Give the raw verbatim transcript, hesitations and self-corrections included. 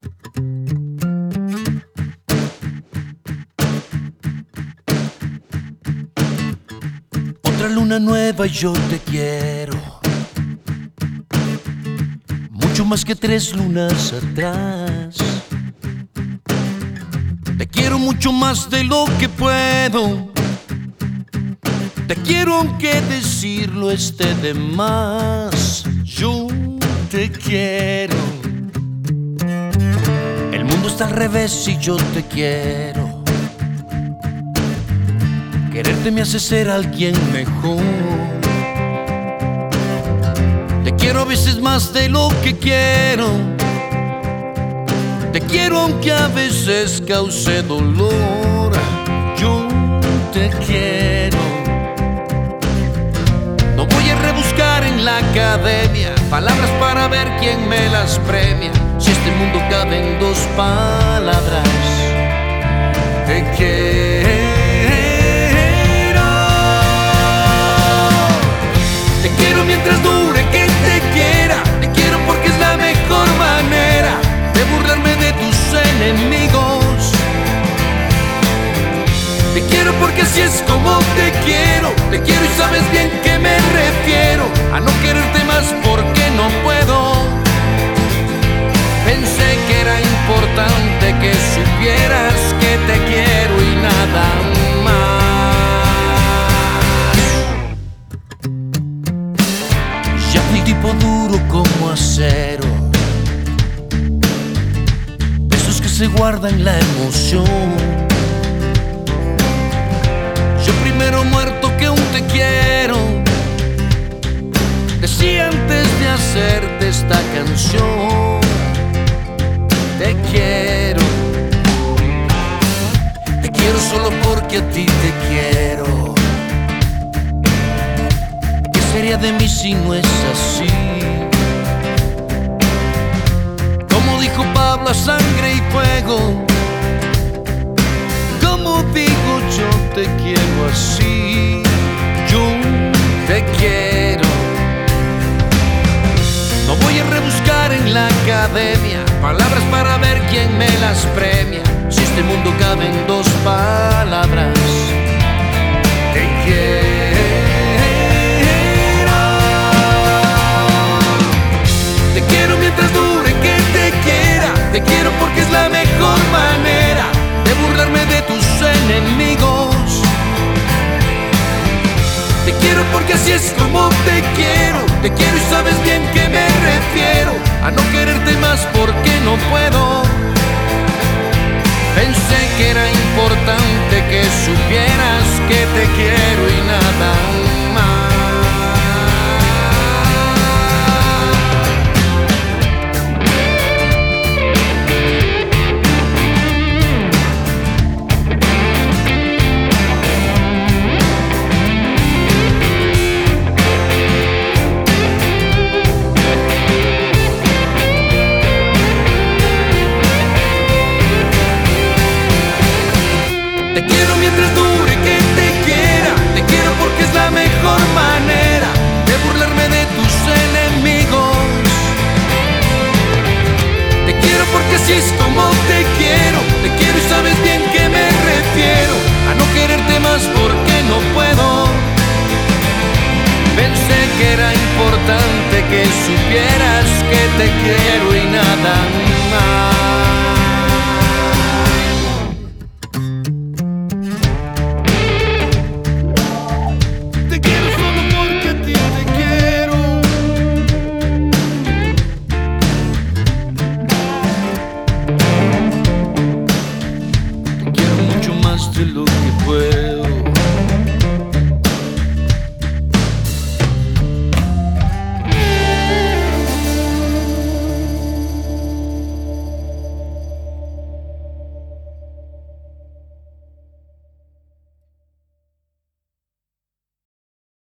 Otra luna nueva y yo te quiero, mucho más que tres lunas atrás. Te quiero mucho más de lo que puedo. Te quiero aunque decirlo esté de más. Yo te quiero. El mundo está al revés y yo te quiero. Quererte me hace ser alguien mejor. Te quiero a veces más de lo que quiero. Te quiero aunque a veces cause dolor. Yo te quiero. No voy a rebuscar en la academia palabras para ver quién me las premia. Si este mundo cabe en dos palabras, te quiero. Te quiero mientras dure que te quiera. Te quiero porque es la mejor manera de burlarme de tus enemigos. Te quiero porque así es como te quiero. Te quiero y sabes bien que me refiero a no quererte más porque no puedo. Pensé que era importante que supieras que te quiero y nada más. Ya fui tipo duro como acero, besos que se guardan la emoción. Yo primero muerto que aún te quiero, decía antes de hacerte esta canción. Te quiero, te quiero solo porque a ti te quiero. ¿Qué sería de mí si no es así? Como dijo Pablo, a sangre y fuego. Como digo, yo te quiero así. Yo te quiero. No voy a rebuscar en la academia palabras para ver quién me las premia. Si este mundo cabe en dos palabras, te quiero. Te quiero mientras dure que te quiera. Te quiero porque es la mejor manera de burlarme de tus enemigos. Te quiero porque así es como te quiero. Te quiero y sabes bien que me refiero a no quererte más porque no puedo. Pensé que era importante que supieras que te quiero y nada más. Te quiero mientras dure que te quiera. Te quiero porque es la mejor manera de burlarme de tus enemigos. Te quiero porque así es como te quiero. Te quiero y sabes bien que me refiero a no quererte más porque no puedo. Pensé que era importante que supieras que te quiero y nada más. De lo que puedo.